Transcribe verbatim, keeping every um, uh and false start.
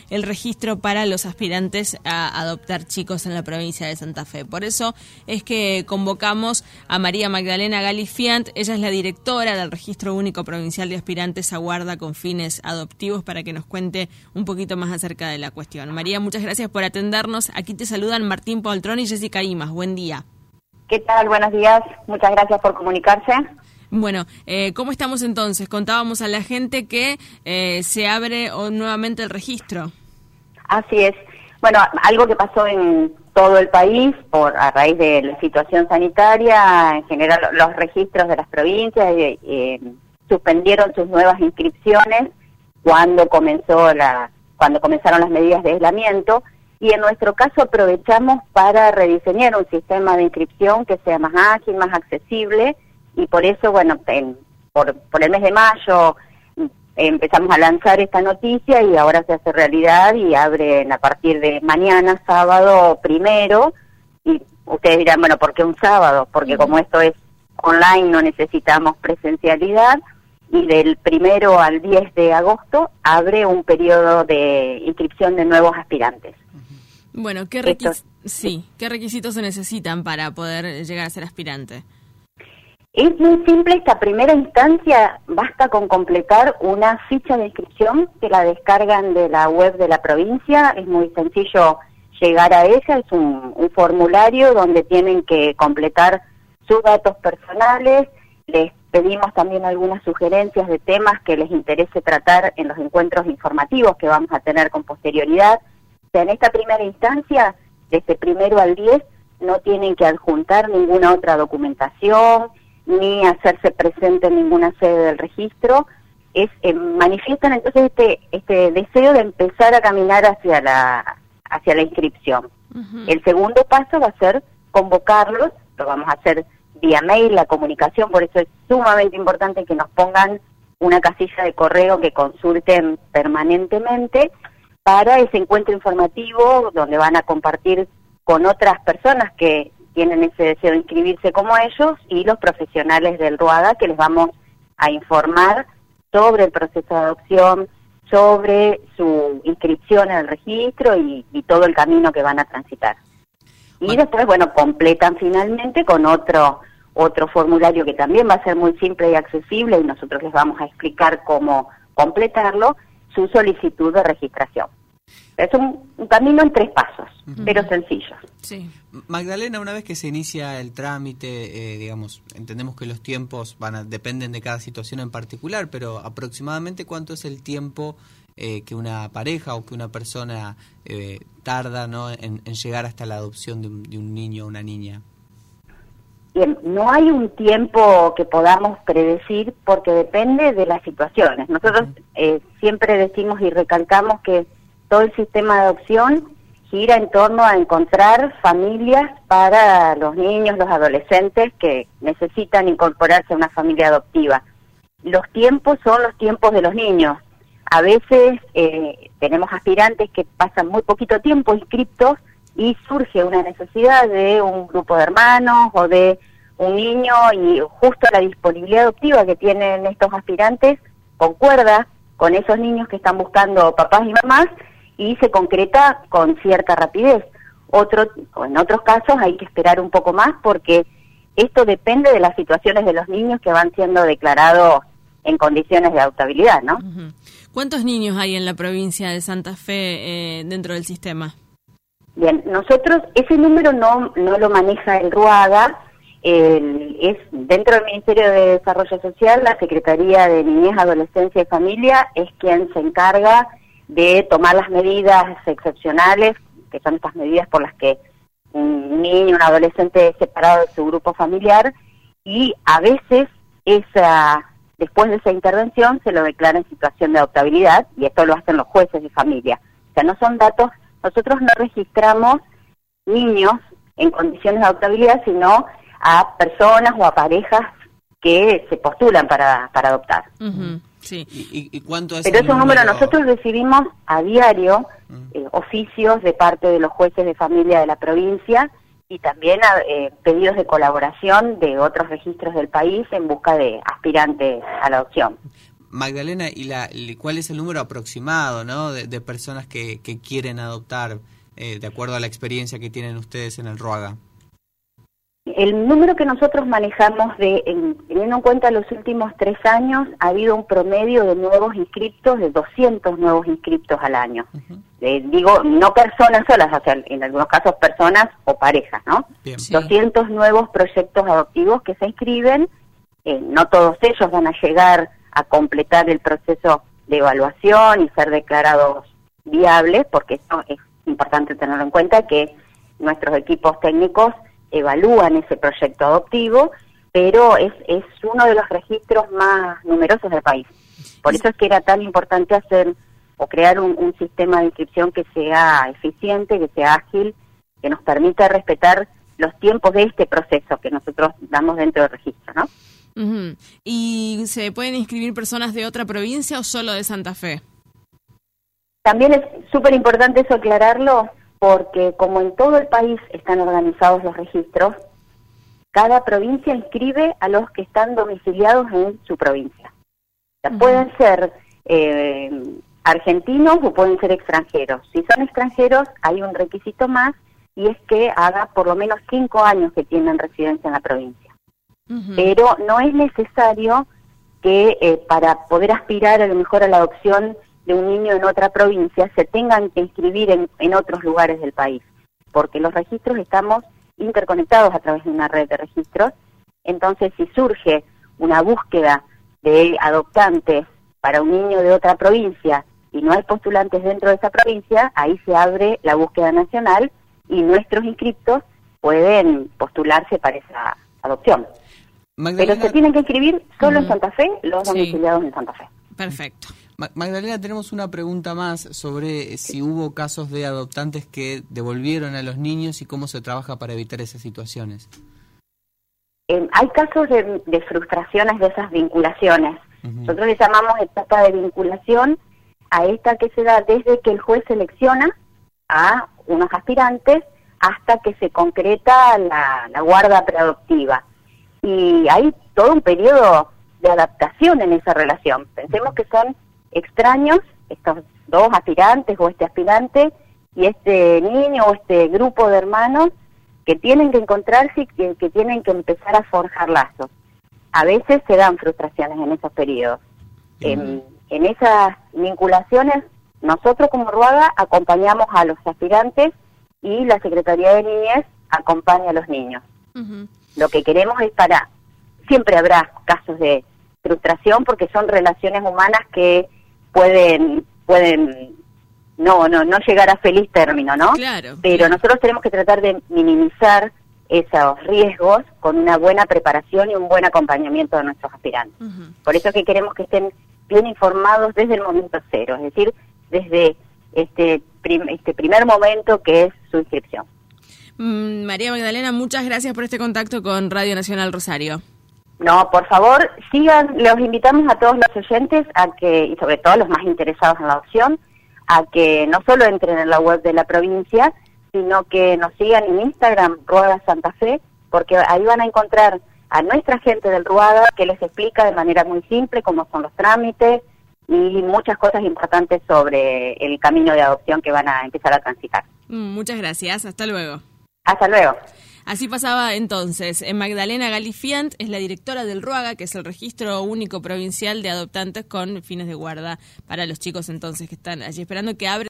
el registro para los aspirantes a adoptar chicos en la provincia de Santa Fe. Por eso es que convocamos a María Magdalena Galifiant. Ella es la directora del Registro Único Provincial de Aspirantes a Guarda con fines adoptivos, para que nos cuente un poquito más acerca de la cuestión. María, muchas gracias por atendernos. Aquí te saludan Martín Poltrón y Jessica Imas. Buen día. ¿Qué tal? Buenos días. Muchas gracias por comunicarse. Bueno, eh, ¿cómo estamos entonces? Contábamos a la gente que eh, se abre o, nuevamente el registro. Así es. Bueno, algo que pasó en todo el país por a raíz de la situación sanitaria, en general los registros de las provincias eh, eh, suspendieron sus nuevas inscripciones cuando comenzó la cuando comenzaron las medidas de aislamiento, y en nuestro caso aprovechamos para rediseñar un sistema de inscripción que sea más ágil, más accesible. Y por eso, bueno, en, por, por el mes de mayo eh, empezamos a lanzar esta noticia y ahora se hace realidad y abren a partir de mañana, sábado primero. Y ustedes dirán, bueno, ¿por qué un sábado? Porque como esto es online no necesitamos presencialidad, y del primero al diez de agosto abre un periodo de inscripción de nuevos aspirantes. Bueno, ¿qué, requis sí, ¿qué requisitos se necesitan para poder llegar a ser aspirante? Es muy simple esta primera instancia, basta con completar una ficha de inscripción que la descargan de la web de la provincia, es muy sencillo llegar a ella, es un, un formulario donde tienen que completar sus datos personales, les pedimos también algunas sugerencias de temas que les interese tratar en los encuentros informativos que vamos a tener con posterioridad. O sea, en esta primera instancia, desde primero al diez, no tienen que adjuntar ninguna otra documentación, ni hacerse presente en ninguna sede del registro. Es eh, manifiestan entonces este este deseo de empezar a caminar hacia la hacia la inscripción. Uh-huh. El segundo paso va a ser convocarlos, lo vamos a hacer vía mail, la comunicación, por eso es sumamente importante que nos pongan una casilla de correo que consulten permanentemente para ese encuentro informativo donde van a compartir con otras personas que tienen ese deseo de inscribirse como ellos, y los profesionales del RUADA, que les vamos a informar sobre el proceso de adopción, sobre su inscripción en el registro y, y todo el camino que van a transitar. Y bueno, después, bueno, completan finalmente con otro otro formulario que también va a ser muy simple y accesible, y nosotros les vamos a explicar cómo completarlo, su solicitud de registración. Es un, un camino en tres pasos, uh-huh, pero sencillo. Sí. Magdalena, una vez que se inicia el trámite, eh, digamos, entendemos que los tiempos van a, dependen de cada situación en particular, pero aproximadamente ¿cuánto es el tiempo eh, que una pareja o que una persona eh, tarda, ¿no?, en, en llegar hasta la adopción de un, de un niño o una niña? Bien, no hay un tiempo que podamos predecir porque depende de las situaciones. Nosotros uh-huh. eh, siempre decimos y recalcamos que todo el sistema de adopción gira en torno a encontrar familias para los niños, los adolescentes que necesitan incorporarse a una familia adoptiva. Los tiempos son los tiempos de los niños. A veces eh, tenemos aspirantes que pasan muy poquito tiempo inscriptos y surge una necesidad de un grupo de hermanos o de un niño, y justo la disponibilidad adoptiva que tienen estos aspirantes concuerda con esos niños que están buscando papás y mamás, y se concreta con cierta rapidez. Otro, en otros casos hay que esperar un poco más porque esto depende de las situaciones de los niños que van siendo declarados en condiciones de adoptabilidad, ¿no? Uh-huh. ¿Cuántos niños hay en la provincia de Santa Fe eh, dentro del sistema? Bien, nosotros ese número no no lo maneja el RUADA, el, es dentro del Ministerio de Desarrollo Social, la Secretaría de Niñez, Adolescencia y Familia es quien se encarga de tomar las medidas excepcionales, que son estas medidas por las que un niño, un adolescente es separado de su grupo familiar, y a veces esa después de esa intervención se lo declara en situación de adoptabilidad, y esto lo hacen los jueces de familia. O sea, no son datos, nosotros no registramos niños en condiciones de adoptabilidad, sino a personas o a parejas que se postulan para, para adoptar. Uh-huh. Sí. ¿Y, y cuánto es Pero esos números número? Nosotros recibimos a diario uh-huh. eh, oficios de parte de los jueces de familia de la provincia y también a, eh, pedidos de colaboración de otros registros del país en busca de aspirantes a la adopción. Magdalena, ¿y la, cuál es el número aproximado, ¿no? de, de personas que, que quieren adoptar, eh, de acuerdo a la experiencia que tienen ustedes en el RUAGA? El número que nosotros manejamos, de en, teniendo en cuenta los últimos tres años, ha habido un promedio de nuevos inscriptos, de doscientos nuevos inscriptos al año. Uh-huh. eh, digo, no personas solas, o sea, en algunos casos personas o parejas, ¿no? Bien. Sí. doscientos nuevos proyectos adoptivos que se inscriben, eh, no todos ellos van a llegar a completar el proceso de evaluación y ser declarados viables, porque eso es importante tenerlo en cuenta, que nuestros equipos técnicos evalúan ese proyecto adoptivo, pero es, es uno de los registros más numerosos del país. Por eso es que era tan importante hacer o crear un, un sistema de inscripción que sea eficiente, que sea ágil, que nos permita respetar los tiempos de este proceso que nosotros damos dentro del registro, ¿no? Uh-huh. ¿Y se pueden inscribir personas de otra provincia o solo de Santa Fe? También es súper importante eso aclararlo, porque como en todo el país están organizados los registros, cada provincia inscribe a los que están domiciliados en su provincia. O sea, uh-huh. pueden ser eh, argentinos o pueden ser extranjeros. Si son extranjeros, hay un requisito más, y es que haga por lo menos cinco años que tienen residencia en la provincia. Uh-huh. Pero no es necesario que eh, para poder aspirar a lo mejor a la adopción de un niño en otra provincia se tengan que inscribir en, en otros lugares del país, porque los registros estamos interconectados a través de una red de registros. Entonces, si surge una búsqueda de adoptantes para un niño de otra provincia y no hay postulantes dentro de esa provincia, ahí se abre la búsqueda nacional y nuestros inscriptos pueden postularse para esa adopción. Magdalena... Pero se tienen que inscribir solo uh-huh. en Santa Fe, los domiciliados sí. en Santa Fe. Perfecto. Magdalena, tenemos una pregunta más sobre si hubo casos de adoptantes que devolvieron a los niños y cómo se trabaja para evitar esas situaciones. Eh, hay casos de, de frustraciones de esas vinculaciones. Uh-huh. Nosotros le llamamos etapa de vinculación a esta que se da desde que el juez selecciona a unos aspirantes hasta que se concreta la, la guarda preadoptiva. Y hay todo un periodo de adaptación en esa relación. Pensemos que son extraños estos dos aspirantes o este aspirante y este niño o este grupo de hermanos que tienen que encontrarse y que, que tienen que empezar a forjar lazos. A veces se dan frustraciones en esos periodos. Uh-huh. En, en esas vinculaciones, nosotros como RUAGA acompañamos a los aspirantes y la Secretaría de Niñez acompaña a los niños. Uh-huh. Lo que queremos es para... Siempre habrá casos de frustración porque son relaciones humanas que pueden pueden no no no llegar a feliz término, ¿no? Claro. Pero claro. Nosotros tenemos que tratar de minimizar esos riesgos con una buena preparación y un buen acompañamiento de nuestros aspirantes. Uh-huh. Por eso es que queremos que estén bien informados desde el momento cero, es decir, desde este, prim- este primer momento que es su inscripción. Mm, María Magdalena, muchas gracias por este contacto con Radio Nacional Rosario. No, por favor, sigan, los invitamos a todos los oyentes a que, y sobre todo los más interesados en la adopción, a que no solo entren en la web de la provincia, sino que nos sigan en Instagram, RUAGA Santa Fe, porque ahí van a encontrar a nuestra gente del RUAGA que les explica de manera muy simple cómo son los trámites y muchas cosas importantes sobre el camino de adopción que van a empezar a transitar. Muchas gracias, hasta luego. Hasta luego. Así pasaba entonces. Magdalena Galifiant es la directora del RUAGA, que es el Registro Único Provincial de Adoptantes con fines de guarda para los chicos entonces que están allí esperando que abra.